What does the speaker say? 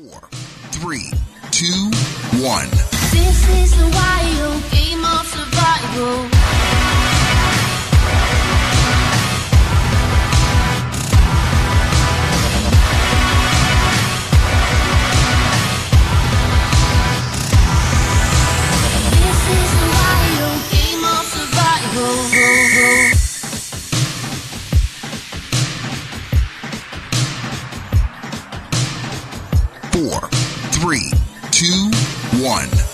4, 3, 2, 1. This is the wild game of survival. This is the wild game of survival. 4, 3, 2, 1.